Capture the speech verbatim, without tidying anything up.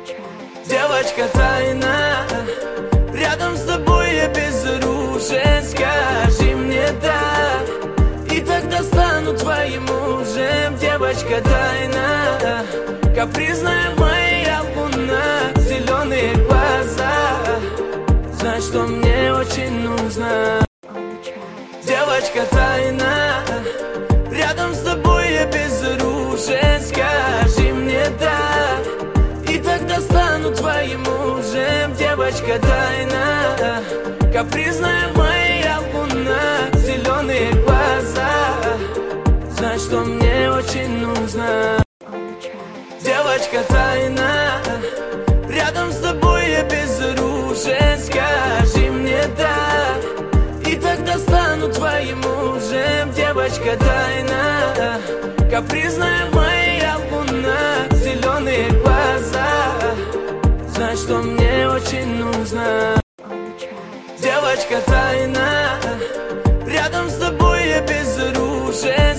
Девочка тайна, рядом с тобой я безоружен. Скажи мне да, и тогда стану твоим мужем. Девочка тайна, капризная моя луна, зеленые глаза, знай, что мне очень нужно. Девочка тайна, рядом с тобой я безоружен. Скажи мне да, и тогда стану твоим мужем. Девочка тайна, капризная моя луна, зеленые глаза, знай, что мне очень нужно. Девочка тайна, рядом с тобой я безоружен. Скажи мне да, и тогда стану твоим мужем. Девочка тайна, капризная моя луна, зеленые глаза, знай, что мне очень нужно. Девочка тайна, рядом с тобой я безоружен.